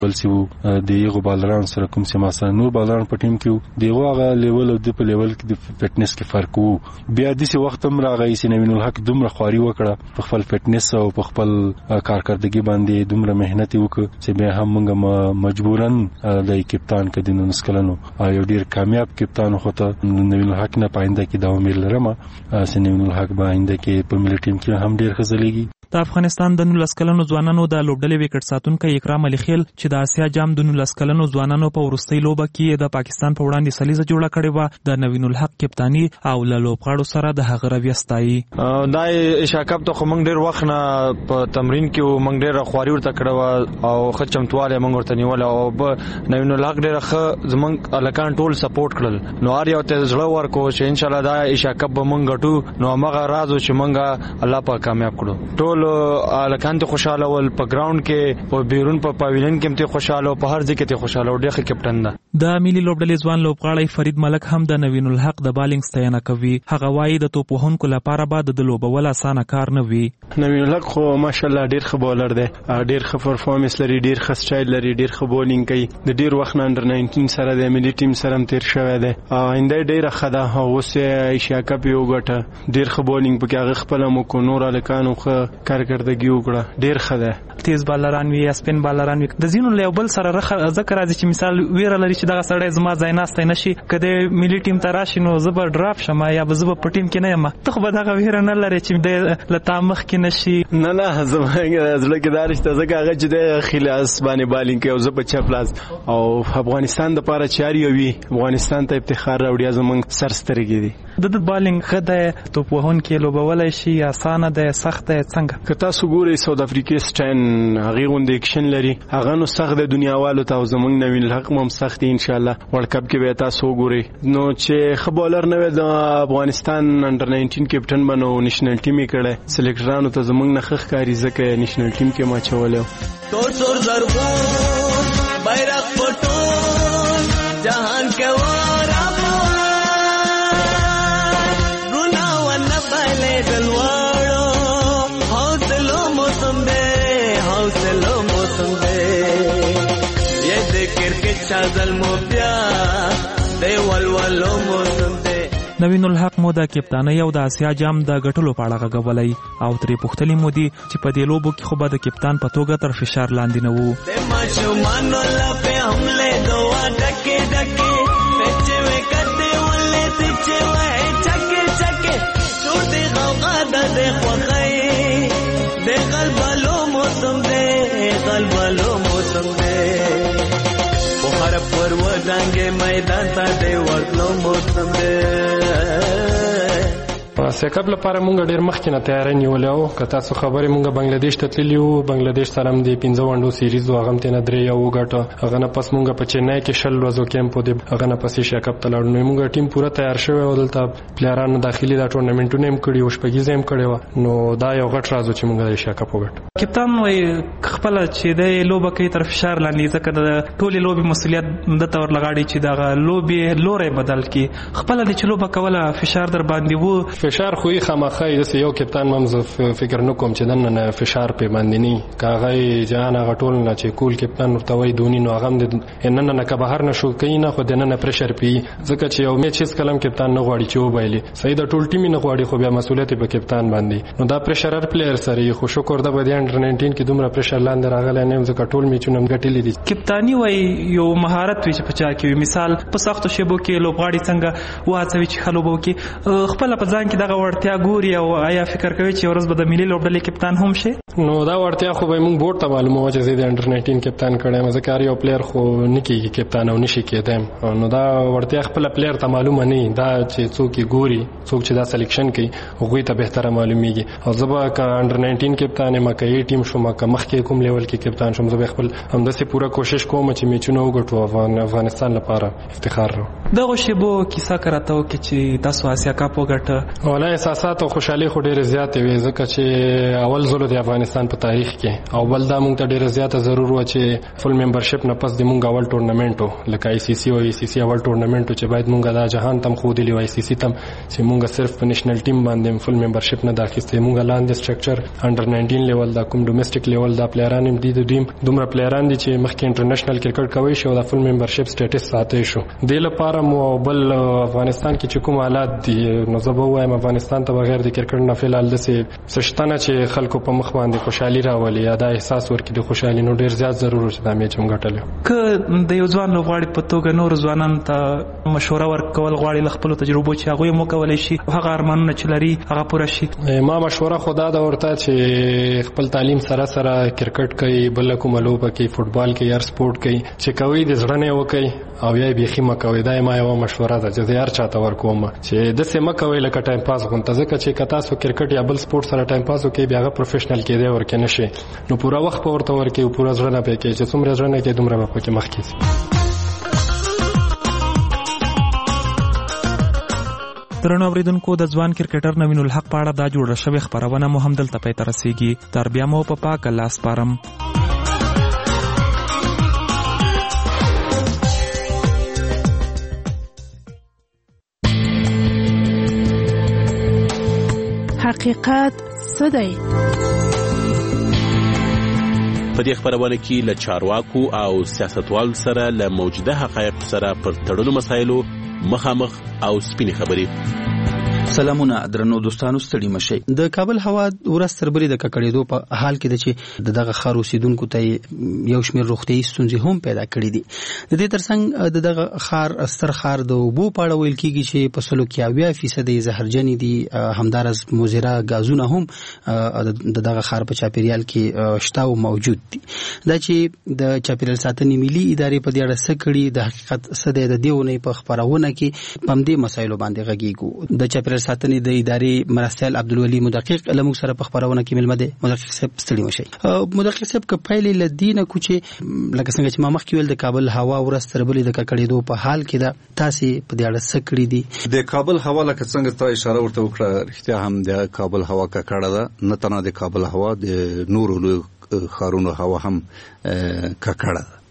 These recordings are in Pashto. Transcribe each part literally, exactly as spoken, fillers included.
بل سی د یو بالران سره کوم چې ما سره نور بالران په ټیم کې دی هغه لیول او د په لیول کې د فټنس کې فرق وو. بیا د سی وخت هم راغی چې نوین الحق دومره خواري وکړه په خپل فټنس او په خپل کارکردګي باندې دومره مهنت وکړ چې بیا هم موږ مجبورن د کپتان کې د نسکلنو یو ډیر کامیاب کپتان خو ته نوین الحق نه پاینده کې دا امید لرم چې نوین الحق باندې کې په ملي ټیم کې هم ډیر خزلېږي. د افغانستان د نولس کلنو ځوانانو د لوبډلې وکټ ساتونکو اکرام علي خیل چې د آسیا جام د نولس کلنو ځوانانو په وروستۍ لوبه کې د پاکستان په وړاندې سلیزه جوړه کړې و د نوین الحق کپتانی او له لوبغاړو سره د هغه رویه ستایي. دا ایشیا کپ ته موږ ډیر وخت نه په تمرین کې موږ ډیر خواري ورته کړو او ښه چمتواله موږ ورته نیول او نوین الحق ډیر ښه زمونږ الکان ټول سپورټ کړل نو هر یو ته زړه ورکو چې ان شاء الله دا ایشیا کپ به موږ ګټو نو هغه راز چې موږ الله پاک کامیاب کړو. ټول الکان ته خوشاله ول په ګراوند کې په بیرون په پاویلین کې ته خوشاله په هر ځای کې ته خوشاله او ډېر کپټن ده. د ملي لوبډلې ځوان لوبغاړی فرید ملک هم د نوین الحق د بالینګ ستاینه کوي. هغه وایي د توپ وهونکو لپاره به د لوبول اسانه کار نه وي. نوین الحق خو ماشاءالله ډیر ښه بولر دی, ډیر ښه پرفارمنس لري, ډیر ښه سټایل لري, ډیر ښه بولینګ کوي. د ډیر وخت نه انډر ناینټین سره د ملي ټیم سره هم تیر شوی دی. آینده ډیر ښه ده. اوس ایشیا کپ یو ګټه ډیر ښه بولینګ پکې هغه خپل مو کو نور الکانو ښه کارکردګي وکړه, ډیر ښه ده. تیز بالران وي یا سپین بالران وي د زینو له بل سره ذکر راځي چې مثال ویره لري چې دغه سړی زما ځای ناسته نشي کده ملي ټیم ته راشي نو زبر ډراپ شمه یا زبر په ټیم کې نه یم ته خو به دغه ویره نه لري چې د لتا مخ کې نشي. نه نه زما زړه کې دارشته ځکه هغه چې د خلاص باندې بالینګ کوي او زه په چپ لاس او افغانستان د پاره چاري وي افغانستان ته افتخار راوړي زمونږ سرسترګي دي. د بالینګ خدای توپ وهون کې لوبولای شي اسانه ده سخت ده څنګه که تاسو ګورئ ساوث افریقا سټاین هغه غونډه اکشن لري هغه نو سخت د دنیاوالو ته زمونږ نوین الحق هم سخت ان شاء الله ورلد کپ کې به تاسو ګورئ نو چې خبولر نه د افغانستان انډر ناینټین کپټن بنو نېشنل ټیم کړه سلیکټرانو ته زمونږ نه خخ کاری ځکه نېشنل ټیم کې ما چولیو. تور سور زرغون بیرغ پټون جهان کې واره نوین الحق مو د کپتانۍ او د آسیا جام د ګټلو په اړه غږولی او ترې پوښتنې مو دي چې په دې لوبو کې خو به د کپتان په توګه تر فشار لاندې نه وو. پر ودانګې میدان ته دی ورتلو موسم دی. آسیا کپ لپاره مونږ ډیر مخکې نه تیاری نیولې وو. که تاسو خبرې مونږ بنگلاديش ته تللي وو, بنگلاديش سره هم د پنځه ونډو سیریز و هغه هم تېنه درې یو وګټه. هغه نه پس مونږ په چینای کې شل ورځو کیمپ و دی هغه نه پس ایشیا کپ ته لاړو. نو مونږ ټیم پوره تیار شوی و, دلته پلیرانو داخلي دا ټورنمنټونه هم کړي او شپږیزه هم کړې وه. نو دا یو غټ راز و چې مونږ د ایشیا کپ وګټو. کپتان وایي خپله چې د لوبه کوي تر فشار لاندې ځکه د ټولې لوبې مسؤلیت دته ورلغاړي چې دغه لوبې لوری بدل کړي. خپله د چې لوبه کوله فشار در باندې و. فشار خو یې خامخا داسې یو کپتان هم زه فکر نه کوم چې دننه فشار پې باندې نه که هغه جهان هغه ټول نه چې کول کپتان ورته وایي دوني نو هغه هم د نننه که بهر نه شو کوي نه خو دننه پرشر پي ځکه چې یو میچ هېڅکله هم کپتان نه غواړي چې وبایلي. صحیح د ټول ټیم یې نه غواړي خو بیا مسؤلیت یې په کپتان باندې. نو دا پرشرر پلیر سره خو شکر ده به د انډر ناینټین کې دومره پرشر لاندې راغلی نه یم ځکه ټول میچونه هم ګټلي دي. کپتاني وایي یو مهارت وي چې په چا کې وي. مثال په سختو شیبو کې لوبغاړي څنګه وهڅوي چې ښه لوبه وکړي, خپله په ځان کې دغه وړتیا ګوري او آیا فکر کوي چې ورځ به د ملي لوبډلې کپتان هم شي؟ نو دا وړتیا خو به موږ بورډ ته معلومه وه چې زه د انډر ناینټین کپتان کړی یم ځکه هر یو پلیر خو نه کېږي کپتان او نشي کېدی. نو دا وړتیا خپله پلیر ته معلومه نه وي, دا چې څوک یې ګوري څوک چې دا سلیکشن کوي هغوی ته بهتره معلومیږي. او زه به که انډر ناینټین کپتان یم که ای ټیم شوم که مخکې کوم لیول کې کپتان شوم زه به خپل همداسې پوره کوشش کوم چې میچونه وګټو افغانستان لپاره افتخار رو. دغو شیبو کیسه که راته وکړي چې تاسو آسیا کپ وګټه. ولا احساسات او خوشحالي خو ډېر زیات وي ځکه چې اول ځل د افغانستان په تاریخ کې او بل دا موږ ته ډېر زیات ضرور و چې فل ممبرشپ نه پس د موږ اول ټورنمنټ لکه آی سی سی او ای سی سی اول ټورنمنټ چې باید موږ دا جهان تم خو دی آی سی سی تم چې موږ صرف په نېشنل ټیم باندې فل ممبرشپ نه داخسته موږ لاندې سټرکچر انډر ناینټین لیول دا کوم ډومېسټک لیول دا پلیران هم دي د ټیم دومره پلیران دي چې مخکې انټرنیشنل کرکټ کوي شو دا فل ممبرشپ سټیټس ساتي شو د لپاره مو بل افغانستان کې چې کوم حالات دي نو زه به وایم افغانستان ته بغیر د کرکټ نه فعال د سشتنه چې خلکو په مخ باندې خوشحالي راولي یا دا احساس ورکړي د خوشحالي نو ډیر زیات ضرور چې دا میچ هم ګټل ک د یو ځوان لوغړی په توګه نور ځوانان ته مشوره ورکول غواړي ل خپل تجربو چې هغه مو کولای شي هغه ارمانونه چې لري هغه پوره شي ما مشوره خدا دا ورته چې خپل تعلیم سره سره کرکټ کوي بل کوم لوبه کوي فوتبال کوي هر سپورت کوي چې کوي د ځړنې وکي او یا به خیمه کوي دا ما یو مشوره ده چې هر چاته ورکوم چې د سیمه کوي لکه ټایم پاس غونته ځکه چې کتا سو کرکټ یا بل سپورت سره ټایم پاس وکي بیا غو پروفیشنل کېدی ورکه نشي نو پورا وخت په ورته ورکي او پورا ځړنه پکې چې څومره ځړنه کې دومره په کې مخ کې درنو اوریدونکو د ځوان کرکټر نوین الحق په اړه دا جوړه شوې خبرونه مو هم دلته پای ته رسیږي تر بیا مو په پاک الله سپارم حقیقت څه دی؟ په دې خبرونه کې له چارواکو او سیاستوالو سره له موجوده حقایق سره پر تړلو مسایلو مخامخ او سپینې خبرې. سلامونه درنو دوستانو ستړي مشي. د کابل هوا ورځ تر بلې د ککړېدو په حال کې د چې دغه ښار اوسیدونکو ته یو شمېر روغتیايي ستونزې هم پیدا کړې دي. د دې ترڅنګ د دغه ښار ستر ښار د اوبو په اړه ویل کېږي چې په سلو کې اویا فیصد یې زهرجنې دي همدارس مضره غازونه هم د دغه ښار په چاپیریال کې شته او موجود دي. دا چې د چاپیریال ساتنې ملي ادارې په دې اړه څه کړي د حقیقت څه دی د دې ونې په خپرونه کې په همدې مسایلو باندې غږیږو. د چاپیریال ساتنې د ادارې مرستیال عبدالولي مدقق لمو سره په خبرونه کې ملمده مدقق صاحب ستړي مشي. مدقق صاحب که پایلې لدینه کوچې لکه څنګه چې ما مخکې ویل د کابل هوا ورځ تر بلې د ککړېدو په حال کې ده تاسې په دې اړه څه کړي دي؟ د کابل هوا لکه څنګه ته اشاره ورته وکړه رښتیا هم د کابل هوا ککړه ده نه تنه د کابل هوا د نورو ښارونو هوا هم ککړه ده.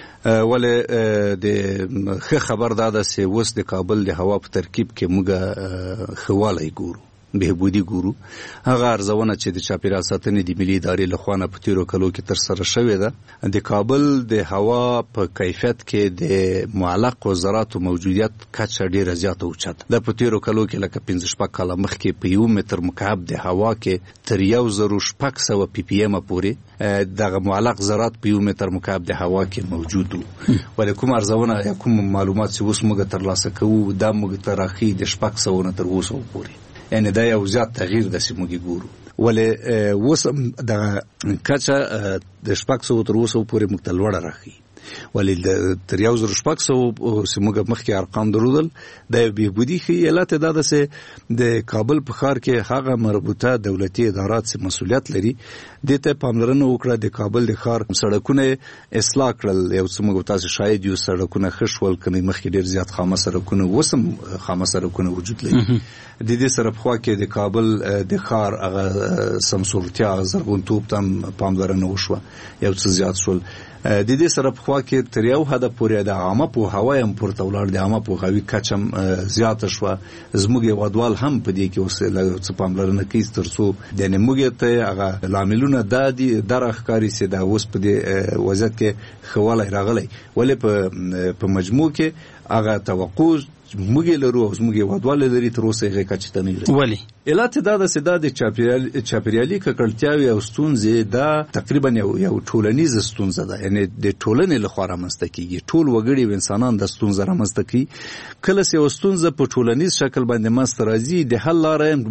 ولې د ښه خبر دا ده چې اوس د کابل د هوا په ترکیب کې موږ خواله ګورو بهبودي ګورو. هغه ارزونه چې د چاپیریال ساتنې د ملي ادارې له خوا په تیرو کلو کې تر سره شوې ده د کابل د هوا په کیفیت کې د معلق وزارتو موجودیت کچه ډیره زیاته اوچته ده. په تیرو کلو کې لکه پنځه شپږ کاله مخکې په یو متر مکعب د هوا کې تر یو زرو شپږ سوه پی پی ام پورې دغه معلق ذرات په یو متر مکعب د هوا کې موجود وو. ولې کوم ارزونه یا کوم معلومات چې اوس موږ ترلاسه کوو دا موږ ته راښيي د شپږ سوو نه تر اووه سوو پورې یعنی دا یو زیات تغییر داسې موږ ګورو. ولې اوس دغه کچه د شپږ سوو تر اووه سوو پورې موږ ته لوړه راښيي. ولې تر یو زر شپږ سوو چې موږ مخکې ارقام درلودل دا یو بهبودي ښیي. علت دا ده چې د کابل په ښار کې هغه مربوطه دولتي ادارات چې مسؤلیت لري دې ته پاملرنه وکړه. د کابل د ښار سړکونه اصلاح کړل. یو څه موږ تاسو شاید یو سړکونه ښه شول کنه مخکې ډېر زیات خامه سړکونه اوس هم خامه سړکونه وجود لري. د دې سره په خوا کې د کابل د ښار هغه سمسورتیا زرغونتوب ته پاملرنه وشوه یو څه زیات شول. د دې سره په خوا کې تر یو حده پورې د عامه پوهاوی هم پورته ولاړ د عامه پوهاوي کچه هم زیاته شوه. زموږ هېوادوال هم په دې کې اوس څه پاملرنه کوي تر څو یعنې موږ ته هغه لاملونه دا دي دا راښکاري چې دا اوس په دې وضعیت کې ښه والی راغلی. ولې په مجموع کې هغه توقع موږ لرو او موږ هېوادوال لري تر اوسه هغې کچې ته نه لري. ولې علت دا ده چې دا د چاپیریال چاپیریالي ککړتیاوې او ستونزې دا تقریبا یو یو ټولنیزه ستونزه ده یعنې د ټولنې لخوا رامنځته کېږي. ټول وګړي او انسانان د ستونزه رامنځته کوي. کله چې یو ستونزه په ټولنیز شکل باندې منځته راځي د حل لاره هم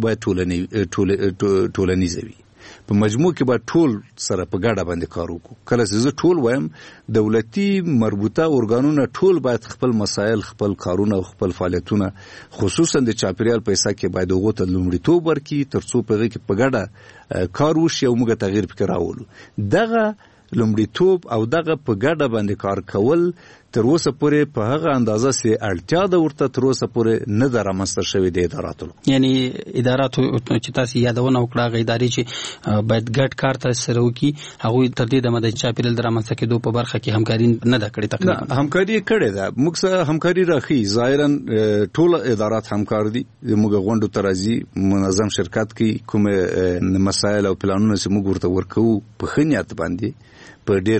باید ټولنیزه وي. په مجموع کې به ټول سره په ګډه باندې کار وکړو. کله چې زه ټول وایم دولتي مربوطه ارګانونه ټول باید خپل مسایل خپل کارونه او خپل فعالیتونه خصوصا د چاپیریال په حصه کې باید هغو ته لومړیتوب ورکړي تر څو په هغې کې په ګډه کار وشي او موږ تغییر پکې راولو. دغه لومړیتوب او دغه په ګډه باندې کار کول تر اوسه پورې په هغه اندازه سي اړتیا د ورته تر اوسه پورې نه درامستر شوی د اداراتو یعنی اداراتو چې تاسو یادونه وکړه غي ادارې چې باید ګډ کار تر سره وکړي هغه تر دې د مده چاپیرل درامسته کېدو په برخه کې همکاري نه دا کړې تقریبا همکاري کړې ده موږ سره همکاري راخي ظاهرا ټول ادارات همکار دي موږ غونډو ترازی منظم شرکت کې کوم مسایل او پلانونه چې موږ ورته ورکو په خنیات باندې په ډېر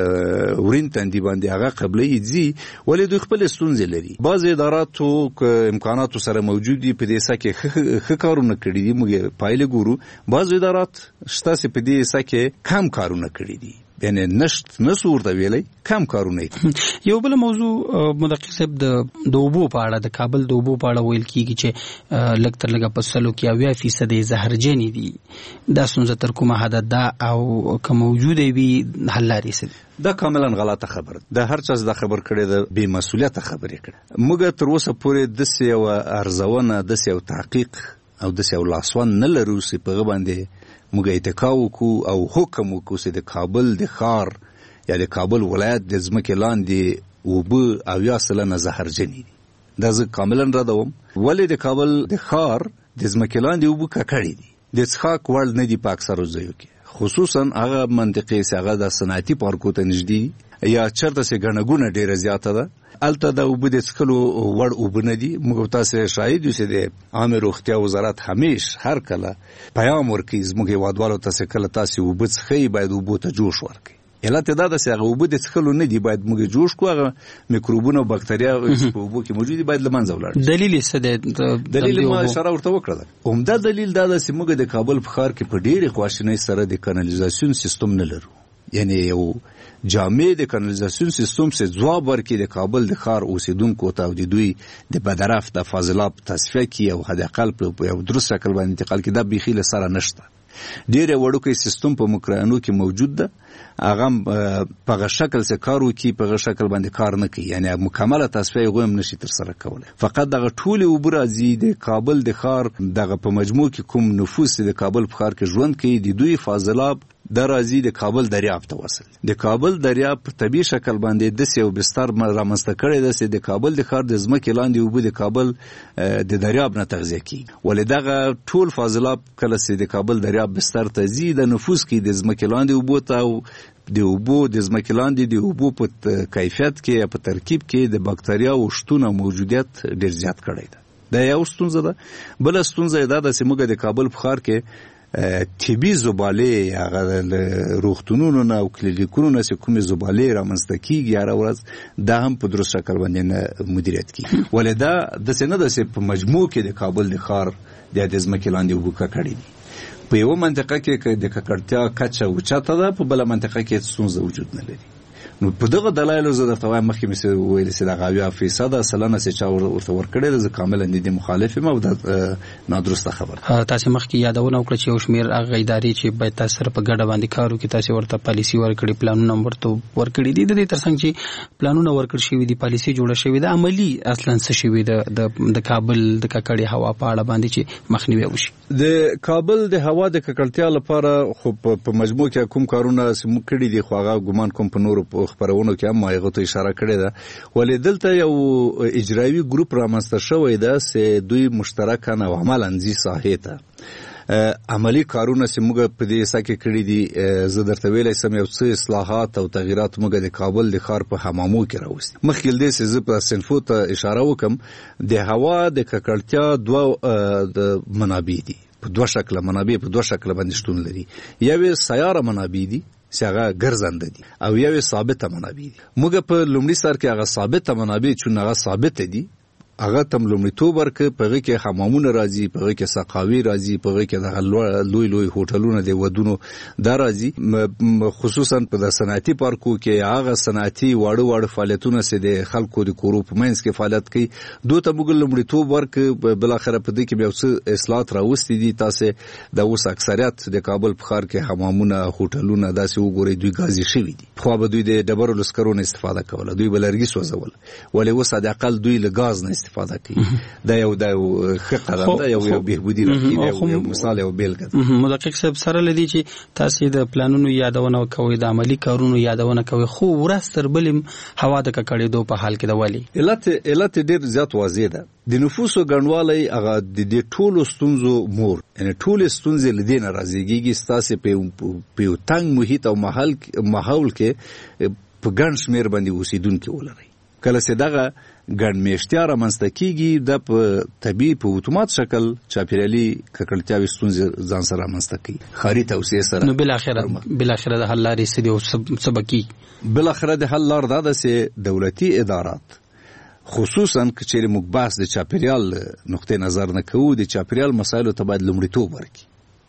ورین تندي باندې هغه قبلې دي ولې دوی خپل ستونزې لري بعض اداراتو امکاناتو سره موجود دي په دې سکه ښه کارونه کړي دي موږ پایله ګورو بعض ادارات شته چې په دې سکه کم کارونه کړي دي یعنی نشت نسو ورته ویلې کم کارونه یو بل موضوع مدقق صاحب د دوبو په اړه د کابل دوبو په اړه ویل کیږي چې لږ تر لږه په سلو کې اویا فیصد زهرجنې دي دا ستونزه تر کومه حد ده او که موجوده وي حل لري څه دا کاملا غلطه خبر ده هر چا دا خبر کړي ده بې مسؤلیت خبرې کړي موږ تر اوسه پورې د سیو ارزونه د سیو تحقیق او د سیو لاسوان نه لرو چې په باندې موږ اتکاو کو او حکم کو چې د کابل د ښار یا د کابل ولایت د ځمکې لاندې اوبه او یا سلنه زهرجنې دي دا زه کاملا ردوم ولې د کابل د ښار د ځمکې لاندې اوبه ککړې دي د څښاک وړ نه دي په اکثرو ځایو کې خصوصا هغه منطقې چې هغه د صنعتي پارکو ته نږدې یا چرته چې ګڼه ګوڼه ډېره زیاته ده الته د اوبه د څښلو وړ اوبه نه دي موږ تاسو شاهد یو چې د عامه روغتیا وزارت همیش هر کله پیغام ورکوي زموږ هیوادوالو ته کله تاسو اوبه څښئ باید اوبو ته جوش ورکړئ علت دا ده چې هغه اوبه د څښلو نه دي باید موږ جوش کو هغه میکروبونه او باکتریا په اوبو کې موجود دي باید له منځه ولاړ دلیل څه دی دلیل ما اشاره ورته وکړه عمده دلیل دا ده چې موږ د کابل په ښار کې په ډېرې خواشینۍ سره د کانالیزاسیون سیستم نه لرو یعنی یو جامع د کانالیزاسیون سیستم چې ځواب ورکړي د کابل د ښار اوسیدونکو ته او د دوی د بدرف د فاضلاب تصفیه کی او حد اقل په یو درست شکل باندې انتقال کې دا بيخي له سره نشته ډېر وړوکی سیستم په مکرانو کې موجود ده هغه په شکل څخه کار وکي په شکل باندې کار نه کوي یعنی مکمله تصفیه غوښم نشي تر سره کولای فقط دغه ټول وبرازي د کابل د ښار دغه په مجموع کې کوم نفوس د کابل په ښار کې ژوند کوي د دوی فاضلاب د راځي د کابل دریاب ته وصل د کابل دریاب په طبي شکل باندې د سیو بستر رامنځته کړي د سې د کابل د ښار د ځمکې لاندې اوبه د کابل د دریاب نه تغذیه کوي ولې دغه ټول فاضلاب کله سې د کابل دریاب بستر ته زی د نفوس کې د ځمکې لاندې اوبه ته او د اوبو د ځمکې لاندې د اوبو په کیفیت کې په ترکیب کې د باکتریا او شتون او موجودیت ډیر زیات کړی ده دا یو ستونزه ده بل ستونزه دا ده چې موږ د کابل په ښار کې طبي زباله هغه روغتونونو نه او کلینیکونو نه چې کومې زباله رامنځته کیږي هر ورځ دا هم په درست شکل باندې نه مدیریت کیږي ولې دا د څه نه د په مجموع کې د کابل د ښار د ځمکې لاندې اوبه کړي دي په یو منطقه کې د ککړتیا کچه اوچته ده په بل منطقه کې ستونزه وجود نه لري نو په دغه دلایلو زه درته وایم مخکې مې ویل چې د غاویا فیصد سلنه چې چا ورته ورکړي د کاملا د مخالف یم او د نادرسته خبر تاسو مخکې یادونه وکړه چې یو شمیر هغه ادارې چې باید تاسو سره په ګډه باندې کار وکړي تاسو ورته پالیسی ورکړي پلانونه ورته ورکړي دي د دې ترڅنګ چې پلانونه ورکړ شوی دي پالیسی جوړه شوی ده عملی اصلا څه شوی ده د کابل د ککړې هوا په اړه باندې چې مخنیوي وشي د کابل د هوا د ککړتیا لپاره خو په مجموع کې کوم کارونه سم کړي دي خو هغه ګمان کوم په نور خبرونو کې هم ما یې ته اشاره کړې ده ولې دلته یو اجرایي ګروپ رامنځته شوی ده چې دوی مشترکاً او عملاً ځي ساحې ته عملی کارونه چې موږ په دې سکه کړی دي زه درته ویلای سم یو څه اصلاحات او تغیرات موږ د کابل د ښار په حمامو کې راوستي مخکې دې چې زه په سنفو ته اشاره وکم د هوا د ککړتیا دوه د منابع دي په دوه شکل منابع په دوه شکل باندې شتون لري یو سیاره منابع دي چې هغه ګرځنده دي او یو ثابته منابع دي موږ په لومړي سر کې هغه ثابته منابع چې هغه ثابت دي هغه تم لومړیتوب ورکړي په هغه کې حمامونه راځي په هغه کې سقاوي راځي په هغه کې د لوی لوی هوټلونه د ودونو دا راځي خصوصا په د صنعتي پارکو کې هغه صنعتي واړه واړه فعالیتونه چې د خلکو د کورو په منځ کې فعالیت کوي دوی ته موږ لومړیتوب ورکړي بل اخره په دې کې بیا څه اصلاحات راوستي دي تاسو د اوس اکثریت د کابل په ښار کې حمامونه هوټلونه داسې وګورئ دوی غازي شوي دي خو به دوی د ډبرو لسکرونو استفاده کوله دوی بلرګي سوځول ولې اوس د اقل دوی له غاز نه استفاده کوي دا یو د ښه قدم ده یو یو بهبودي راځي یو مثال یو بیلګه مدقق صاحب سره لدی چې تاسو د پلانونو یادونه کوي د عملی کارونو یادونه کوي خو ورستر بلم هوا د ککړېدو په حال کې د والی علت علت ډیر زیات واضح ده د نفوسو ګڼوالی هغه د ټولو ستونزو مور یعنی ټول ستونزې لدین راځيږي ستاسو په په تنگ محیط او ماحول ماحول کې په ګڼ شمیر باندې اوسیدونکو ولري کله چې دغه ګڼ میشتیا رامنځته کیږي د په طبيعي په اتومات شکل چاپیریالي ککړتیاوي ستونزې ځان سره رامنځته کوي خاري توسعه سره نو بل اخره بل اخره د حل لارې سدي او سبکی بل اخره د حل لار ده چې دولتي ادارات خصوصا کچېر موږ بحث د چاپیریال نقطې نظر نه کوو د چاپیریال مسایلو ته باید لومړیتوب ورکړي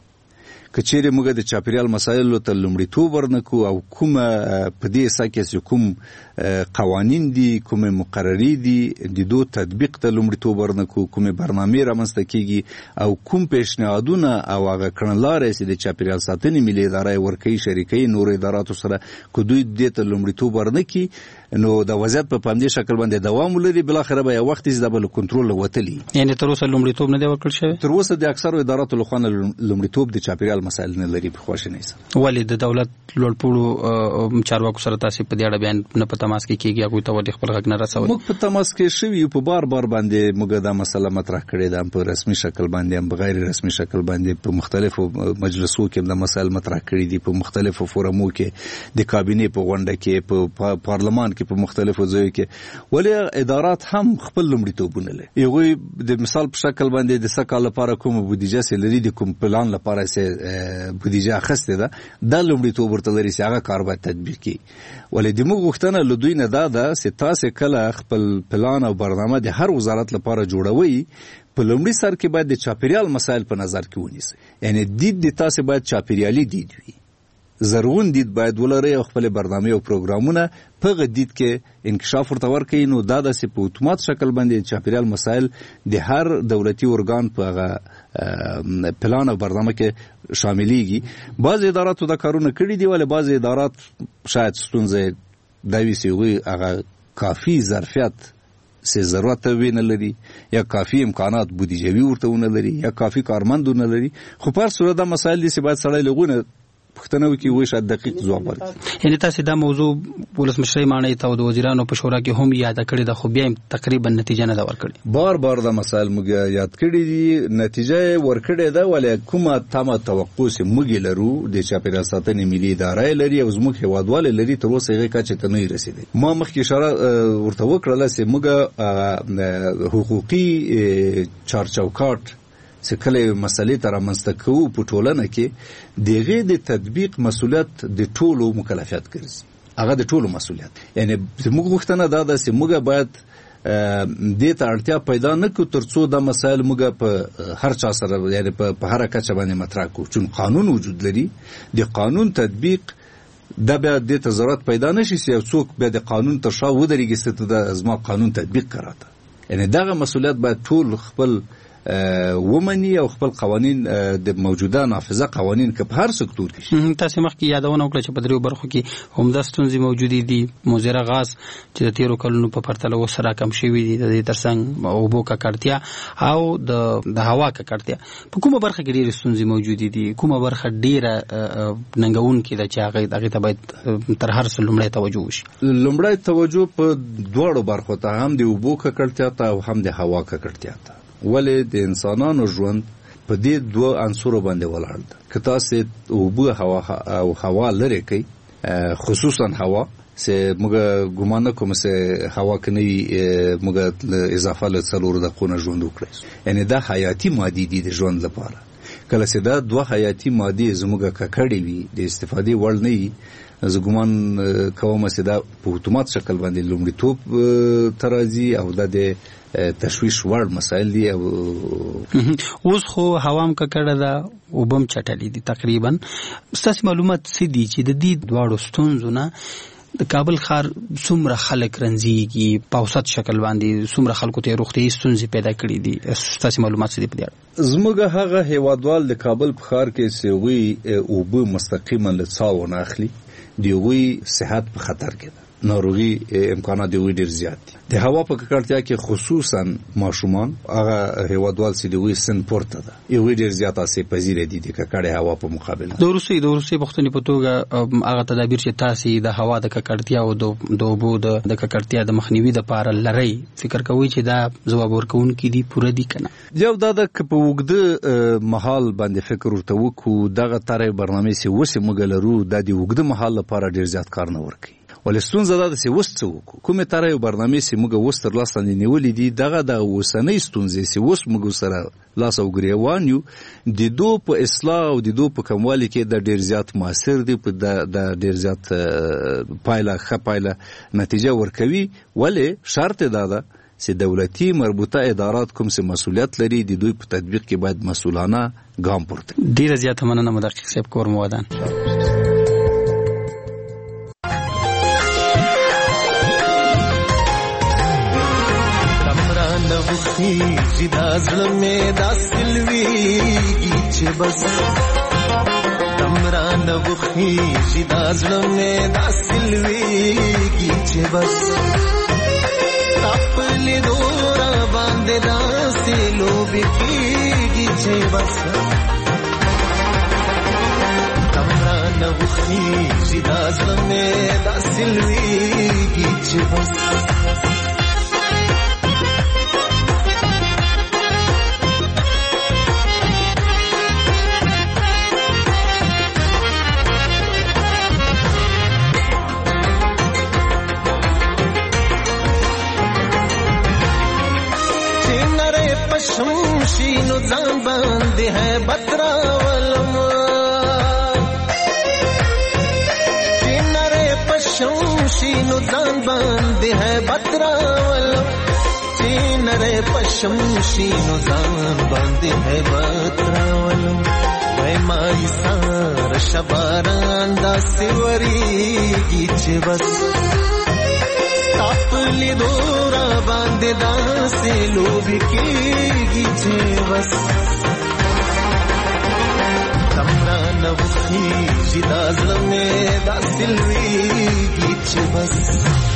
کچېر موږ د چاپیریال مسایلو ته لومړیتوب ورنکو او کوم په دې سکه کوم قوانین دي کوم مقرری دي د دوه تطبیق ته لومړیتوب ورنکو کوم برنامه رامنځته کیږي او کوم پیشنهادونه او هغه کړنلارې چې د چاپیریال ساتنې ملي ادارې ورکوي شریکي نور اداراتو سره کو دوی د ته لومړیتوب ورنکي نو د وضعیت په پامدې شکل باندې دوام ولري بل اخر به یو وخت د بل کنټرول وتلی یعنی تر اوسه لومړیتوب نه دی ورکړل شوی تر اوسه د اکثر اداراتو لخوا لومړیتوب د چاپیریال مسایل نه لري په خوښ نه سي ولې د دولت لوړپوړو چارواکو سره تاسو په دې اړه بیان نه په تماس کې کیږي هغه ته ودی خپل حق نه رسول موږ په تماس کې شوی په بار بار باندې موږ دا مسله مطرح کړې ده په رسمي شکل باندې هم بغیر رسمي شکل باندې په مختلفو مجلسو کې د مسایل مطرح کړې دي په مختلفو فورمو کې د کابینې په غونډه کې په پارلمان کې په مختلفو کې ولې ادارات هم خپل لومړیتوبونه لري یوه د مثال په شکل باندې د سکه لپاره کوم بودیجه سي لري د کوم پلان لپاره سي بودیجه اخسته ده د لومړیتوب ورته لري چې هغه کار باید تطبیق کړي ولې د موږ وختونه لدوی نه ده ده چې تاسو کله خپل پلان او برنامه د هر وزارت لپاره جوړوي په لومړي سر کې باید د چاپیریال مسایل په نظر کې ونیسئ یعنی دید د تاسو باید چاپیریالي دید وي زرغون دید باید ولري او خپل برنامه او پروګرامونه په غدید کې انکشاف ورته ورکړي نو دا د په اتومات شکل باندې چاپیریال مسایل د هر دولتي ارګان په پلان او برنامه کې شاملېږي بعض اداراتو دا کارونه کړی دي ولې بعض ادارات شاید ستونزې داوي سي هغه کافي ظرفیت سه ضرورت وینه لري یا کافي امکانات بودیجوي ورته ونه لري یا کافي کارمندونه لري خو پر صورت د مسایل دي چې باید سړی لغونه پښتنو کې وای شاید دقیق ځواب ورکړي یعنی تاسو دا موضوع ولسمشر معنی ته د وزیرانو په شورا کې هم یاد کړی د خو بیا تقریبا نتیجه نه دا ورکړي بار بار د مسایل موږ یاد کړی دي نتیجه ورکړې ده ولې کومه تمه توقع سي موږ لرو د چاپیریال ساتنې ملي ادارې لري او زموږ هوادواله لري تر اوسه هغه کچه ته نه رسیدي ما مخکې اشاره ورته وکړله چې موږ حقوقي چارچوکاټ سکله مسلې تر منځته کوو په ټولنه کې دغه د تطبیق مسولیت د ټولو مکلفیت ګرځي هغه د ټولو مسولیت یعنی موږ وختونه دا د موږ باید د ته اړتیا پیدا نه کو ترڅو د مسایل موږ په هر چا سره یعنی په هر کچه باندې مطرح کو چې قانون وجود لري د قانون تطبیق دا بیا د ته ضرورت پیدا نشي چې څوک به د قانون تر شا ودرېږي چې د ازما قانون تطبیق کراته یعنی دغه مسولیت باید ټول خپل ومني او خپل قوانين د موجوده نافذه قوانين که په هر سکتور کې تاسو مخکې یادونه وکړه چې په دریو برخو کې هم د ستونزې موجودي دي موزره غاز چې د تیرو کلونو په پرتله وسره کم شوی دي د ترڅنګ او بو ککړتیا او د د هوا ککړتیا په کومه برخه کې ډېر ستونزې موجودي دي کومه برخه ډېره ننګون کې د چې هغه دغه ته باید تر هر څه لومړی توجه وشي لومړی توجه په دوړو برخو ته هم د بو ککړتیا ته او هم د هوا ککړتیا ته ولې د انسانانو ژوند په دې دوه عنصرو باندې ولاړ ده که تاسو اوبه هوا او هوا لري کوي خصوصا هوا چې موږ ګمان کوم چې هوا کني موږ اضافه له څلور دقیقو ژوند وکړي یعنی دا حیاتي ماده دي د ژوند لپاره کله چې دا دوه حیاتي ماده زموږه ککړې وي د استفادې وړ نه وي زه ګمان کوم چې دا په اتومات شکل باندې لومړیتوب ترازی او د تشویش وړ مسایل دي او اوس خو هوام ککړه ده او بم چټلې دي تقریبا ستاسو معلومات سې دي چې د دې دواړو ستونزو نه د کابل ښار څومره خلک رنځيږي په اوسط شکل باندې څومره خلکو ته روغتي ستونزې پیدا کړې دي ستاسو معلومات څه دي په دې زموږ هغه هیوادوال د کابل په ښار کې سوي او به مستقیما له څاو نه اخلي دی وی صحت په خطر کې ده ناروغي امکانات دی ډیر زیات دي. د هوا په ککړتیا کې خصوصا ماشومان هغه هیوادوال چې دوی سن پورته ده یو ډیر زیات اسې پذیر دي د ککړې هوا په مقابله. د روسي د روسي پښتني په توګه هغه تدابیر چې تاسو د هوا د ککړتیا او د اوبو د ککړتیا د مخنیوي لپاره لري فکر کوي چې دا ځواب ورکوونکي دي پوره دي کنه؟ یو دا د په وګړه محل باندې فکر ورته وکړو دغه طرح برنامه سي وسه مګلرو د دې وګړه محل لپاره ډیر زیات کار نه ورکي. ولستون زده د سی وسته وکړو کومه طرح برنامه سي موږ وستر لاستان نیولې دي دغه د وسنۍ ستونزې سي وس موږ سره لاس او ګریوان یو د دو په اصلاح او د دو په کموالي کې د ډیر زیات موثر دي په د ډیر زیات پایله خپایله نتیجه ورکوي. ولې شرط دا ده چې دولتي مربوطه ادارات کوم څه مسولیت لري د دوی په تطبیق کې باید مسؤلانه ګام پورته. ډیر زیات مننه مدقق صاحب کور موادان. خیږي دا زړه مې داسې لویږي چې بس تمران وخیږي دا زړه مې داسې لویږي چې بس خپل دور باندې داسې لوبي کیږي چې بس تمران وخیږي دا زړه مې داسې لویږي چې بس شمشینو ځان باندې ہے بتراولم چینره پشمشینو ځان باندې ہے بتراولم چینره پشمشینو ځان باندې ہے بتراولم وای مای سار شباران دا سیوریږي چې بس خپل دور باندې داسې لوبي کیږي چې بس تمران وخیږي دا زړه مې داسې لویږي چې بس